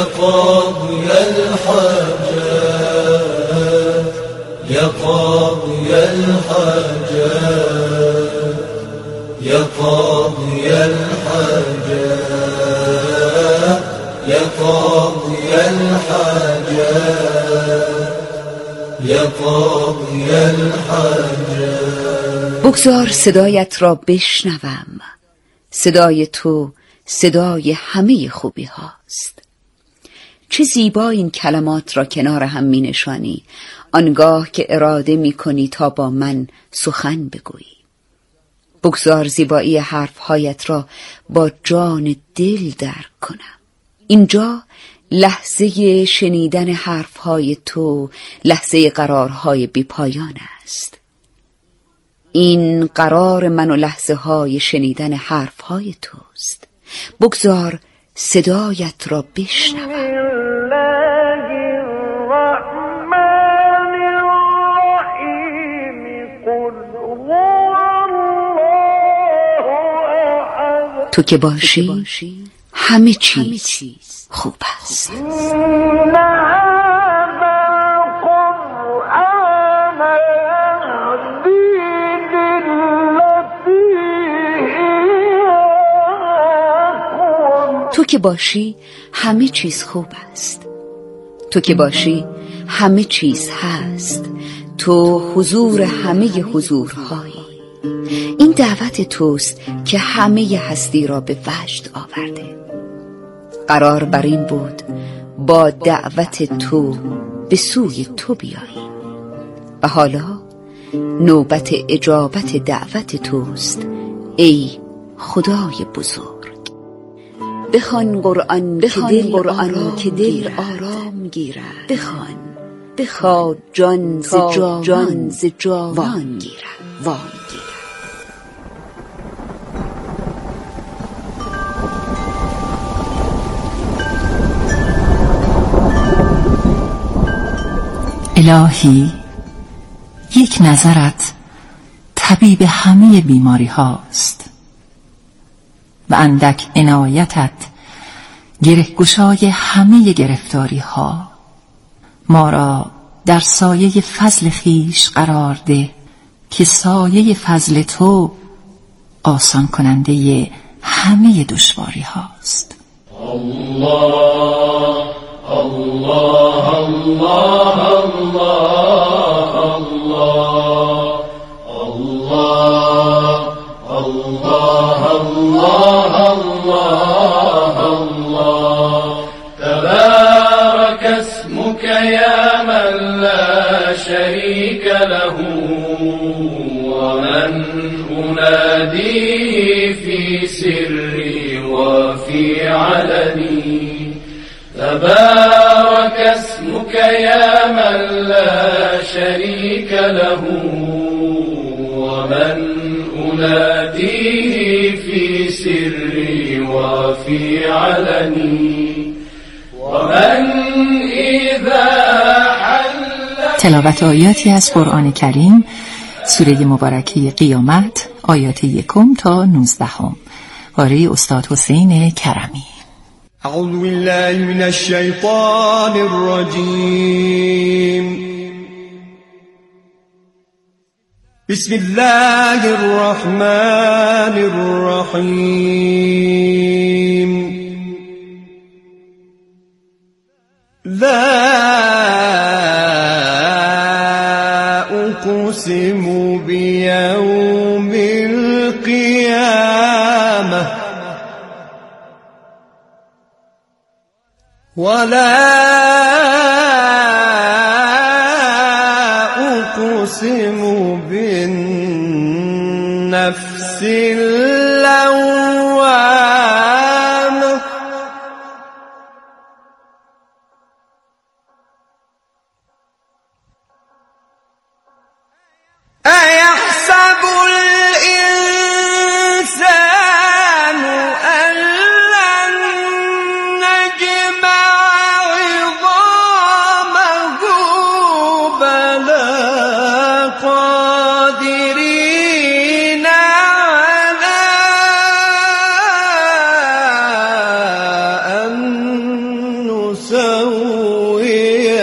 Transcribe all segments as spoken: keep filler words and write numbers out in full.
يا قاضي الحاجات يا قاضي الحاجات يا قاضي الحاجات يا قاضي الحاجات يا قاضي الحاجات. بگذار صدایت را بشنوم، صدای تو صدای همه خوبی هاست. چه زیبا این کلمات را کنار هم می نشانی آنگاه که اراده می کنی تا با من سخن بگویی. بگذار زیبایی حرفهایت را با جان دل درک کنم. اینجا لحظه شنیدن حرفهای تو، لحظه قرارهای بی پایان است. این قرار من و لحظه های شنیدن حرفهای توست. بگذار صدایت را بشنوم. تو که باشی همه چیز خوب است. تو که باشی همه چیز خوب است. تو که باشی همه چیز هست. تو حضور همه حضورهایی. این دعوت توست که همه هستی را به وجد آورده. قرار بر این بود با دعوت تو به سوی تو بیایی و حالا نوبت اجابت دعوت توست ای خدای بزرگ. بخوان قرآن بخوان که دل قرآن که دل آرام گیرد. بخوان بخوان جان ز جان ز جان گیرد وان گیرد. الهی، یک نظرت طبیب همه بیماری هاست و اندک عنایتت گره‌گشای همه گرفتاری ها. ما را در سایه فضل خیش قرار ده که سایه فضل تو آسان کننده همه دشواری هاست. الله الله الله الله الله الله الله الله الله تبارك اسمك يا من لا شريك له ومن أناديه في سري وفي علني. تبارك اسمك يا من لا شريك له ومن أناديه في سري وفي علني ومن إذا حل. تلاوت آیاتی از قرآن کریم، سوره مبارکه قیامت، آیات یکم تا نوزدهم، قاری استاد حسین کرمی. اعوذ بالله من الشیطان الرجیم. بسم الله الرحمن الرحیم. لا اقسم بیوم القیامة ولا اقسم بالنفس اللوامة أيحسب الإنسان أن لن نجمع عظامه بلى قادرين على يسوي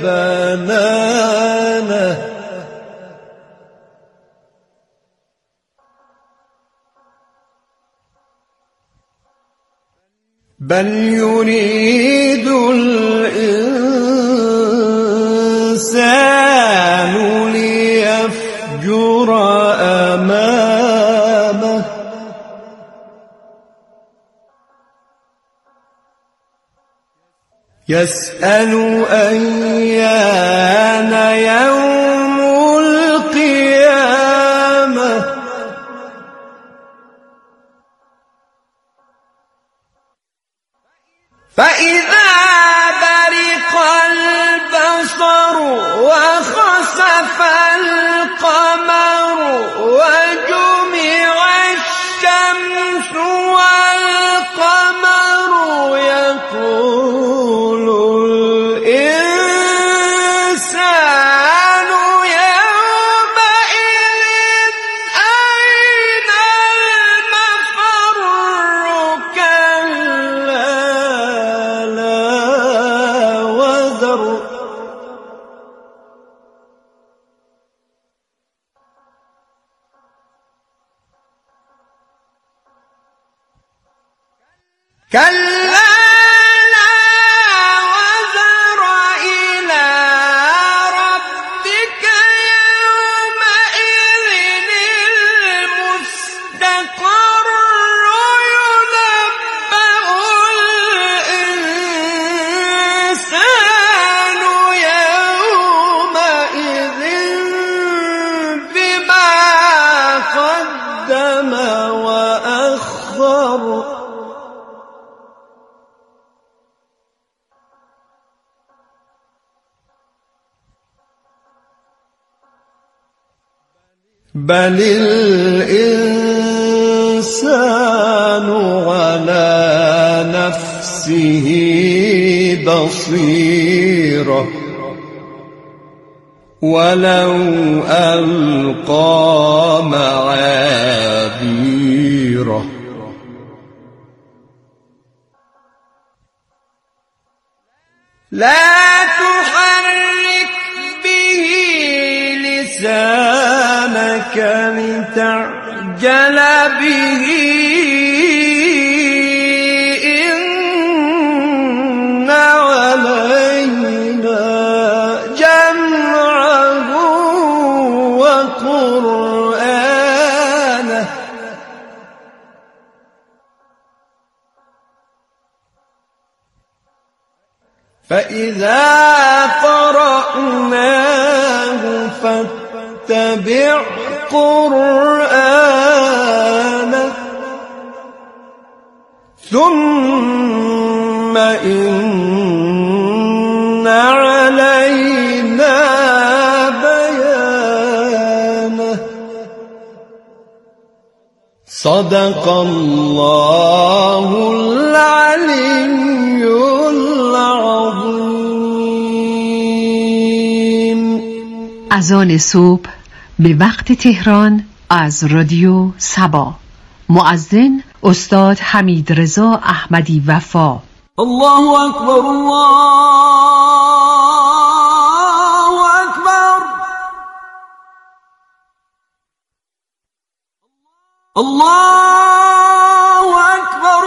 بنانه بل يريد الإنسان ليفجر أمامه يسأل أيان يوم القيامة فإذا برق البصر وخسف القمر وجمع الشمس والقمر يقول الإنسان يومئذ أين المفر كلا لا وزر كلا لا وزر إلى ربك يومئذ المستقر ينبأ الإنسان يومئذ بما قدم وأخر بل الإنسان على نفسه بصيرة ولو ألقى معاذيره لا تحرك به لسانك لتعجل به إن علينا جمعه وقرآنه فإذا قرأناه فاتبع قرآنه ثم إن علينا بيانه صدق الله العلي العظيم. اذان صبح به وقت تهران از رادیو سبا. مؤذن استاد حمیدرضا احمدی وفا. الله اکبر الله اکبر الله اکبر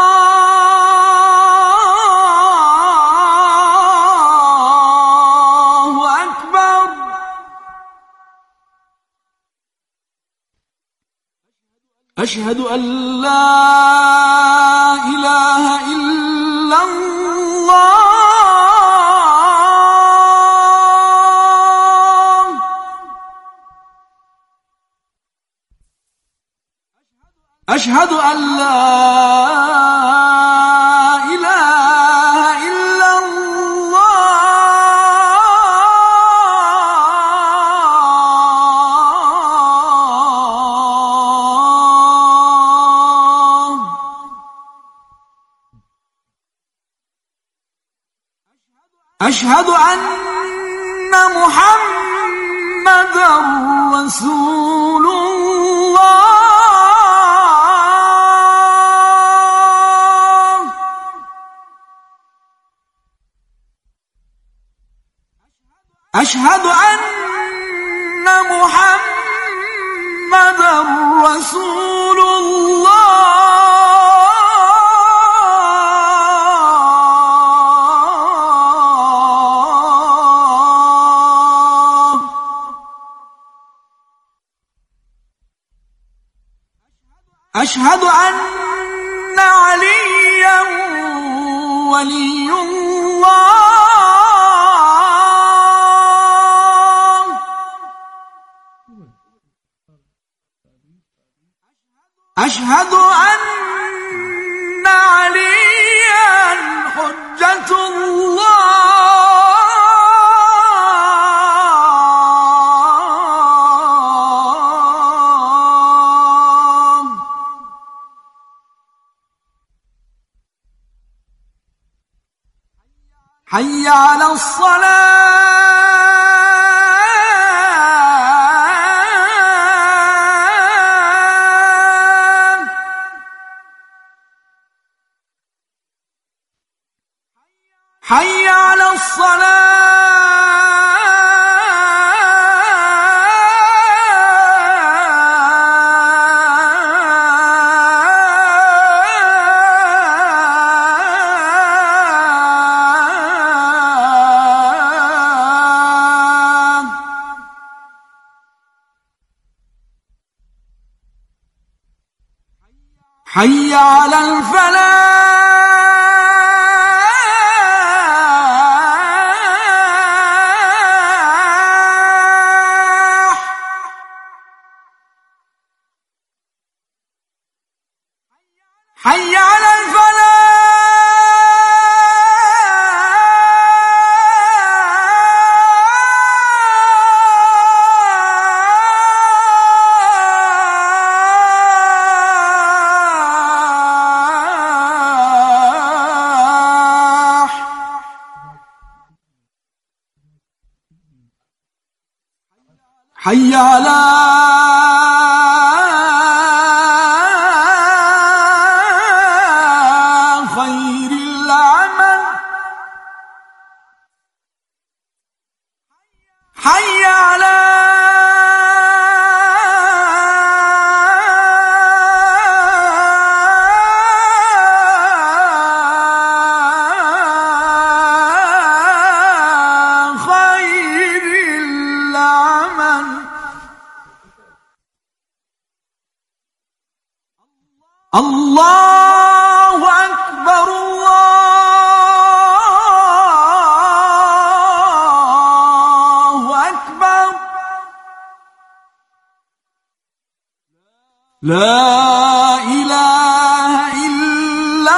الله اکبر اشهد ان لا اله الا الله اشهد ان لا اله الا الله أشهد أن محمدا رسول الله أشهد أن محمد رسول الله. أشهد أن عليا ولي الله. أشهد أن عليا حجة الله. حي على الصلاة. حي على الصلاة. حي على الفلاح. حي على الفلاح. حي على خير العمل. حي على خير العمل. الله أكبر الله أكبر. لا إله إلا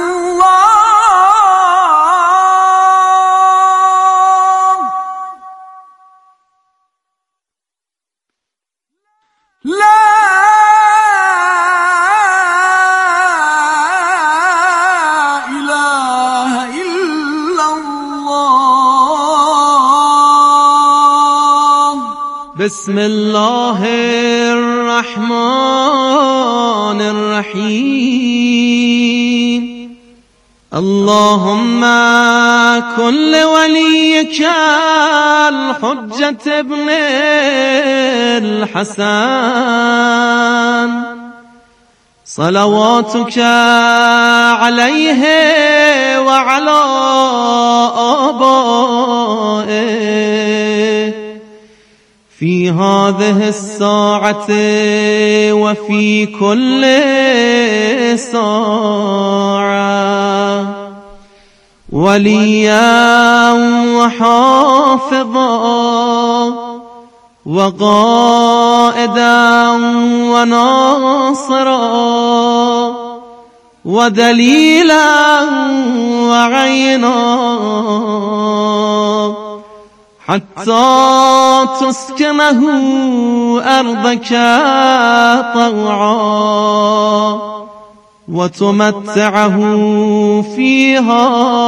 الله. لا بسم الله الرحمن الرحيم. اللهم كن لوليك الحجة ابن الحسن صلواتك عليه وعلى آبائه في هذه الساعة وفي كل ساعة وليا وحافظا وقائدا وناصرا ودليلا وعينا حتى تسكنه أرضك طوعا وتمتعه فيها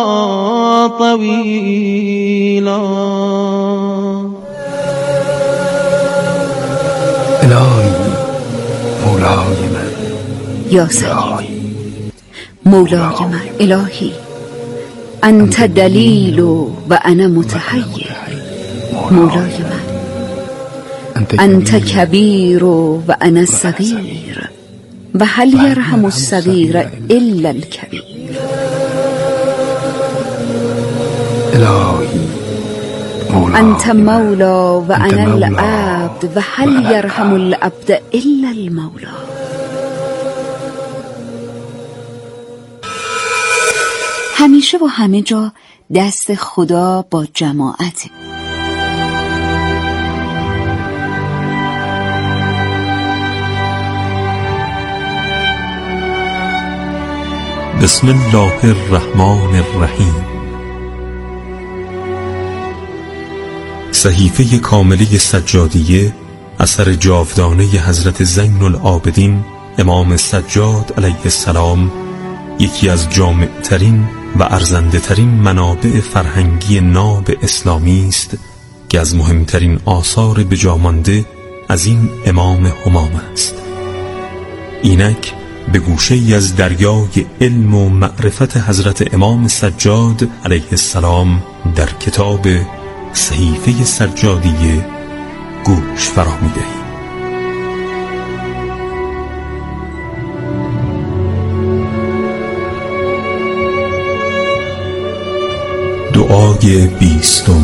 طويلا. إلهي مولاي من يا سيدي مولاي من إلهي أنت دليل وأنا متحير مولای من. انت کبیر و انا صغیر و هل یرحم الصغیر الا الکبیر. الهی انت مولا و انا العبد و هل یرحم العبد الا المولا. همیشه و همه جا دست خدا با جماعته. بسم الله الرحمن الرحیم. صحیفه کامله سجادیه اثر جاودانه حضرت زین العابدین امام سجاد علیه السلام، یکی از جامعترین و ارزنده ترین منابع فرهنگی ناب اسلامی است که از مهمترین آثار بجامانده از این امام همام است. اینک به گوشه ای از دریای علم و معرفت حضرت امام سجاد علیه السلام در کتاب صحیفه سجادیه گوش فرا می‌دهیم. دعای بیستم.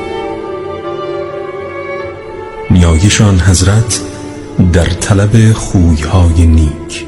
نیایش آن حضرت در طلب خویهای نیک.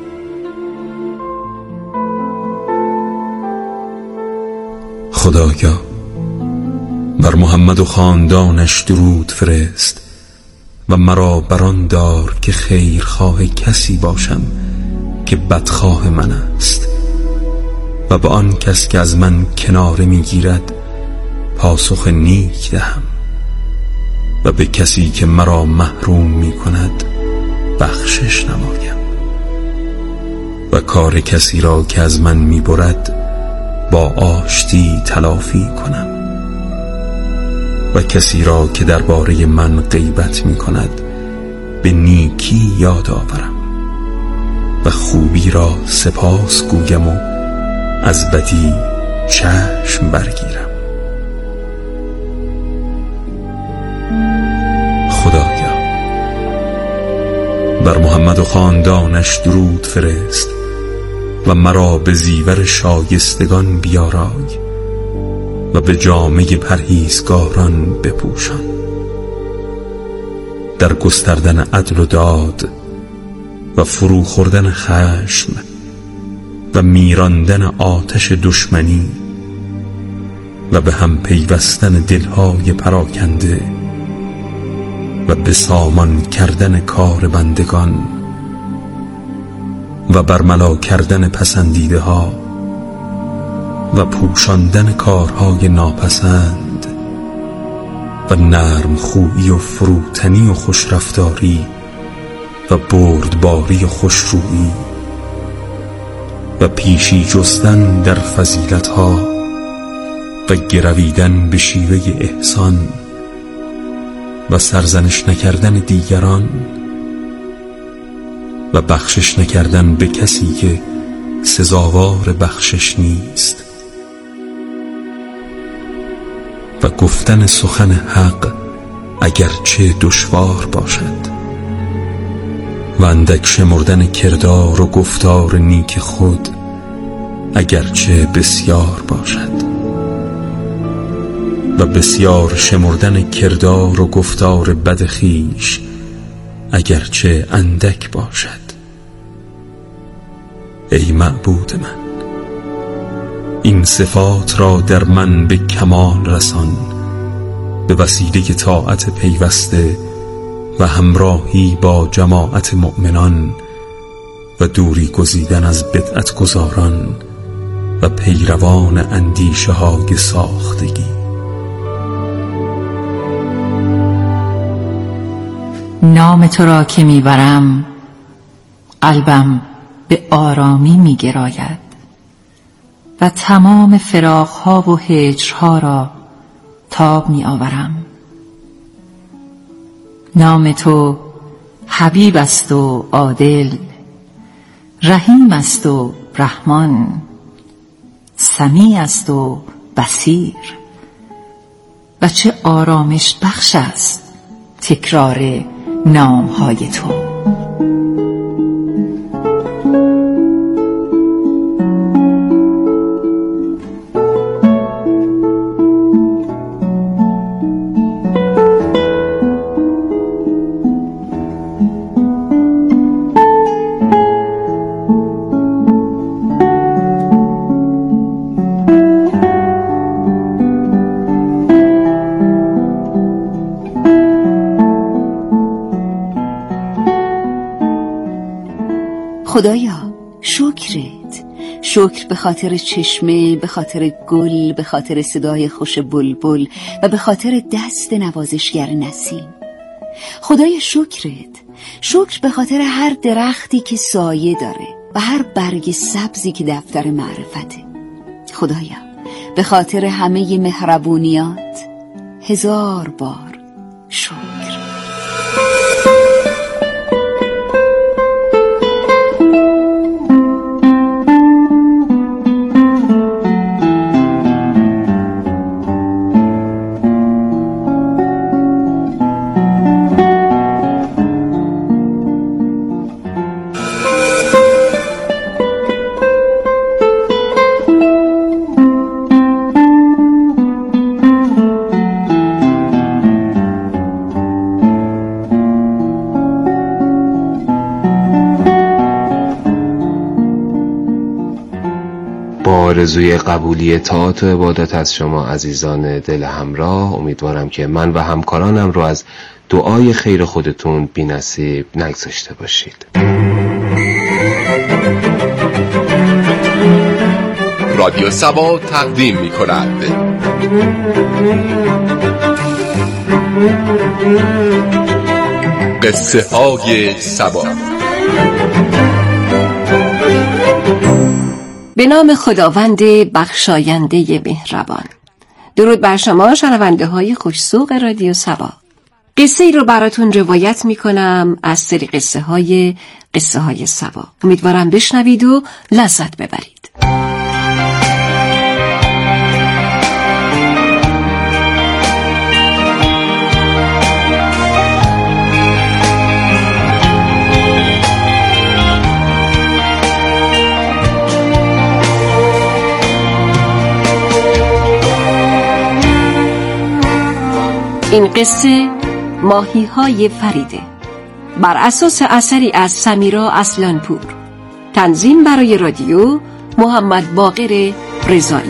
خدایا بر محمد و خاندانش درود فرست و مرا بران دار که خیرخواه کسی باشم که بدخواه من است و به آن کس که از من کناره میگیرد پاسخ نیک دهم و به کسی که مرا محروم می کند بخشش نمایم و کار کسی را که از من می برد با آشتی تلافی کنم و کسی را که درباره من غیبت می کند به نیکی یاد آورم و خوبی را سپاس گویم و از بدی چشم برگیرم. خدایا بر محمد و خاندانش درود فرست و مرا به زیور شایستگان بیارای و به جامه پرهیزگاران بپوشان. در گستردن عدل و داد و فرو خوردن خشم و میراندن آتش دشمنی و به هم پیوستن دلهای پراکنده و به سامان کردن کار بندگان و برملا کردن پسندیده ها و پوشاندن کارهای ناپسند و نرم خویی و فروتنی و خوشرفتاری و بردباری و خوشرویی و پیشی جستن در فضیلتها و گرویدن به شیوه احسان و سرزنش نکردن دیگران و بخشش نکردن به کسی که سزاوار بخشش نیست و گفتن سخن حق اگرچه دشوار باشد و اندک شمردن کردار و گفتار نیک خود اگرچه بسیار باشد و بسیار شمردن کردار و گفتار بد خویش اگرچه اندک باشد. ای معبود من، این صفات را در من به کمال رسان به وسیله طاعت پیوسته و همراهی با جماعت مؤمنان و دوری گزیدن از بدعت گزاران و پیروان اندیشه های ساختگی. نام تو را که میبرم قلبم به آرامی میگراید و تمام فراقها و هجرها را تاب می آورم. نام تو حبیب است و عادل، رحیم است و رحمان، سمیع است و بصیر، و چه آرامش بخش است تکرار نامهای تو. خدایا شکرت، شکر به خاطر چشمه، به خاطر گل، به خاطر صدای خوش بلبل و به خاطر دست نوازشگر نسیم. خدایا شکرت، شکر به خاطر هر درختی که سایه داره و هر برگ سبزی که دفتر معرفته. خدایا به خاطر همه مهربونیات هزار بار شکر. آرزوی قبولی طاعت و عبادت از شما عزیزان دل همراه. امیدوارم که من و همکارانم رو از دعای خیر خودتون بی نصیب نگذاشته باشید. رادیو سبا تقدیم می کند قصه های سبا. به نام خداوند بخشاینده مهربان. درود بر شما شنونده های خوش‌ذوق رادیو سبا. قصه ای رو براتون روایت می کنم از سری قصه های قصه های سبا. امیدوارم بشنوید و لذت ببرید. این قصه ماهی های فریده بر اساس اثری از سمیرا اصلانپور. تنظیم برای رادیو محمد باقر رضایی.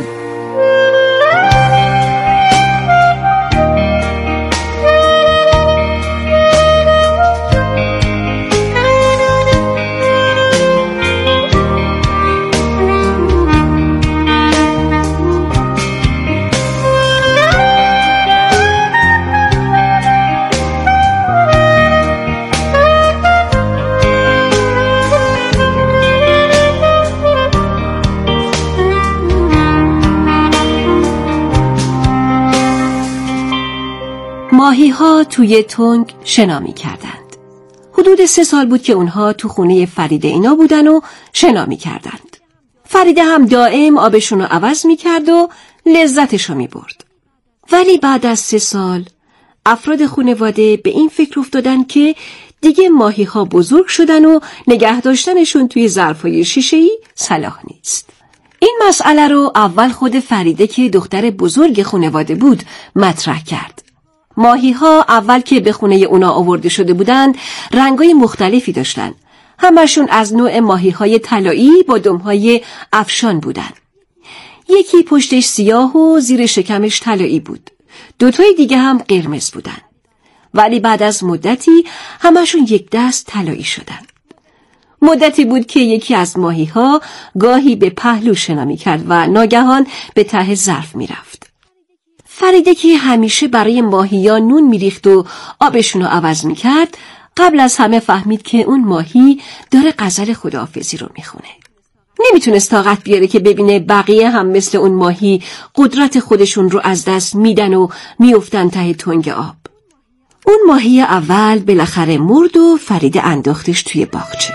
ماهی ها توی تنگ شنا می کردند. حدود سه سال بود که اونها تو خونه فریده اینا بودن و شنا می کردند. فریده هم دائم آبشون رو عوض می کرد و لذتش رو می برد. ولی بعد از سه سال افراد خانواده به این فکر افتادن که دیگه ماهی ها بزرگ شدن و نگه داشتنشون توی ظرفای شیشه‌ای صلاح نیست. این مسئله رو اول خود فریده که دختر بزرگ خانواده بود مطرح کرد. ماهی ها اول که به خونه اونا آورده شده بودند رنگای مختلفی داشتن. همشون از نوع ماهی های طلایی با دمهای افشان بودن. یکی پشتش سیاه و زیر شکمش طلایی بود. دوتای دیگه هم قرمز بودن. ولی بعد از مدتی همشون یک دست طلایی شدن. مدتی بود که یکی از ماهی ها گاهی به پهلو شنا می‌کرد و ناگهان به ته ظرف می‌رفت. فریده که همیشه برای ماهی‌ها نون می‌ریخت و آبشون رو عوض می‌کرد، قبل از همه فهمید که اون ماهی داره غزل خداحافظی رو می‌خونه. نمیتونست طاقت بیاره که ببینه بقیه هم مثل اون ماهی قدرت خودشون رو از دست میدن و میافتن ته تنگ آب. اون ماهی اول بالاخره مرد و فریده انداختش توی باغچه.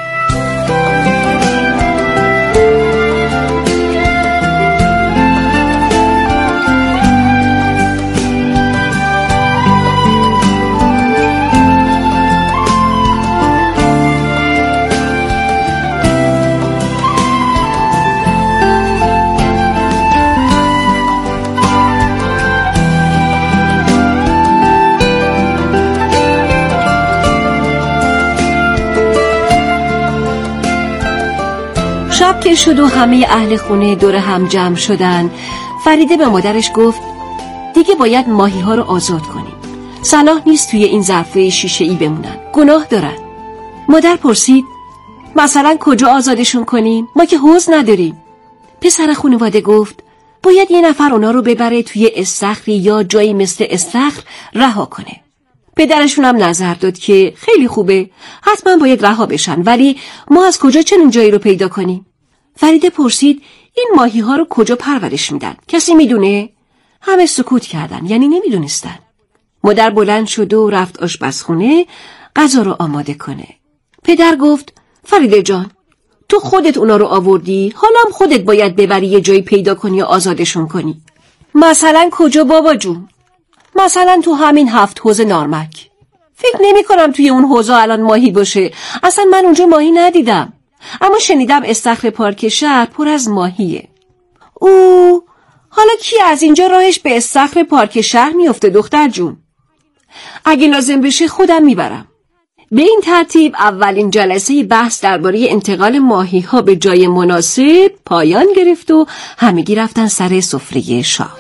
شب که شد و همه اهل خونه دور هم جمع شدن، فریده به مادرش گفت دیگه باید ماهی ها رو آزاد کنیم. صلاح نیست توی این ظرفه شیشه ای بمونن، گناه دارن. مادر پرسید مثلا کجا آزادشون کنیم؟ ما که حوض نداریم. پسر خانواده گفت باید یه نفر اونا رو ببره توی استخری یا جایی مثل استخر رها کنه. پدرشون هم نظر داد که خیلی خوبه، حتما باید رها بشن، ولی ما از کجا چنین جایی رو پیدا کنیم؟ فریده پرسید این ماهی ها رو کجا پرورش میدن؟ کسی میدونه؟ همه سکوت کردن، یعنی نمیدونستن. مادر بلند شد و رفت آشپزخونه غذا رو آماده کنه. پدر گفت فریده جان، تو خودت اونا رو آوردی، حالا هم خودت باید ببری یه جایی پیدا کنی و آزادشون کنی. مثلا کجا بابا جون؟ مثلا تو همین هفت حوض نارمک. فکر نمی کنم توی اون حوضا الان ماهی باشه، اصلا من اونجا ماهی ندیدم، اما شنیدم استخر پارک شهر پر از ماهیه. او حالا کی از اینجا راهش به استخر پارک شهر میفته دختر جون؟ اگه لازم بشه خودم میبرم. به این ترتیب اولین جلسه بحث درباره انتقال ماهی ها به جای مناسب پایان گرفت و همگی رفتن سر سفره شاه.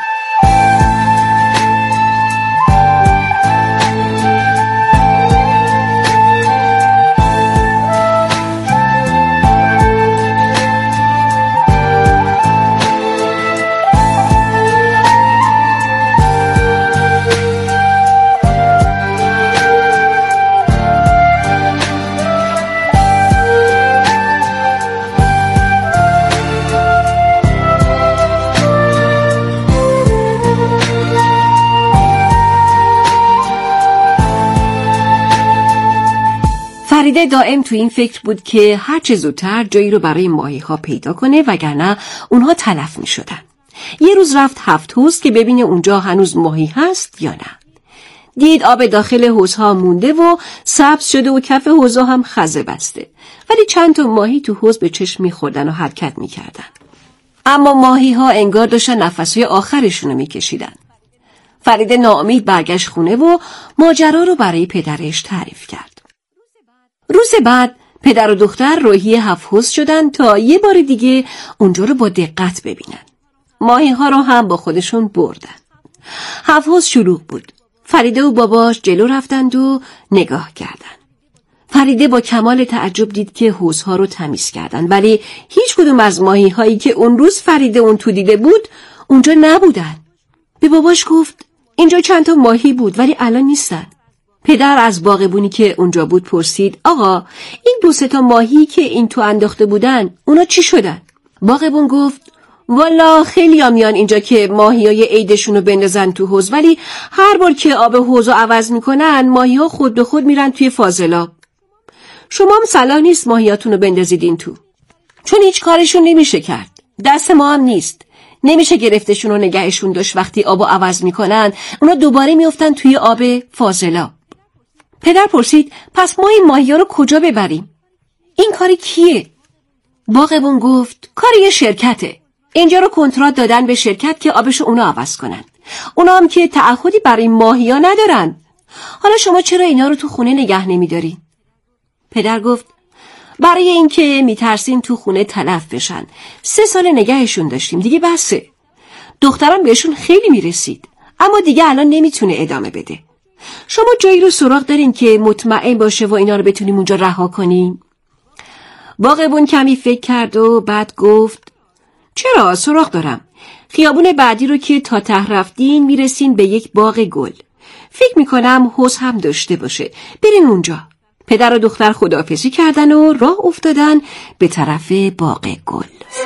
فریده دائم تو این فکر بود که هر چه زودتر جایی رو برای ماهی ها پیدا کنه وگرنه اونها تلف می شدن. یه روز رفت هفت حوض که ببینه اونجا هنوز ماهی هست یا نه. دید آب داخل حوضها مونده و سبز شده و کف حوضها هم خزه بسته، ولی چند تا ماهی تو حوض به چشم می خوردن و حرکت می کردن. اما ماهی ها انگار داشتن نفسهای آخرشون رو می کشیدن. فریده ناامید برگشت خونه و ماجرا رو برای پدرش تعریف کرد. روز بعد پدر و دختر راهی هفت حوض شدن تا یه بار دیگه اونجا رو با دقت ببینن. ماهی ها رو هم با خودشون بردن. هفت حوض شلوغ بود. فریده و باباش جلو رفتند و نگاه کردن. فریده با کمال تعجب دید که حوضها رو تمیز کردن، ولی هیچ کدوم از ماهی هایی که اون روز فریده اون تو دیده بود اونجا نبودن. به باباش گفت اینجا چند تا ماهی بود ولی الان نیستن. پدر از باغبونی که اونجا بود پرسید آقا این دو سه تا ماهی که این تو انداخته بودن اونا چی شدن؟ باغبون گفت والا خیلی ها میان اینجا که ماهی های عیدشونو بندازن تو حوض، ولی هر بار که آب حوضو عوض میکنن ماهی ها خود به خود میرن توی فاضلاب. شما هم صلاح نیست ماهیاتونو بندازید این تو، چون هیچ کارشون نمیشه کرد، دست ما هم نیست، نمیشه گرفتشون و نگهشون داشت. وقتی آبو عوض میکنن اونا دوباره میافتن توی آب فاضلاب. پدر پرسید پس ما این ماهی ها رو کجا ببریم؟ این کاری کیه؟ باغبون گفت کار یه شرکته. اینجا رو کنترات دادن به شرکت که آبشو اونا عوض کنن. اونا هم که تعهدی برای ماهی ها ندارن. حالا شما چرا اینا رو تو خونه نگه نمیداری؟ پدر گفت برای اینکه میترسیم تو خونه تلف بشن. سه سال نگهشون داشتیم، دیگه بسه. دخترم بهشون خیلی میرسید، اما دیگه الان نمیتونه ادامه بده. شما جایی رو سراغ دارین که مطمئن باشه و اینا رو بتونیم اونجا رها کنیم؟ باغبون کمی فکر کرد و بعد گفت چرا سراغ دارم. خیابون بعدی رو که تا ته رفتین میرسین به یک باغ گل. فکر میکنم حوض هم داشته باشه، برین اونجا. پدر و دختر خداحافظی کردن و راه افتادن به طرف باغ گل.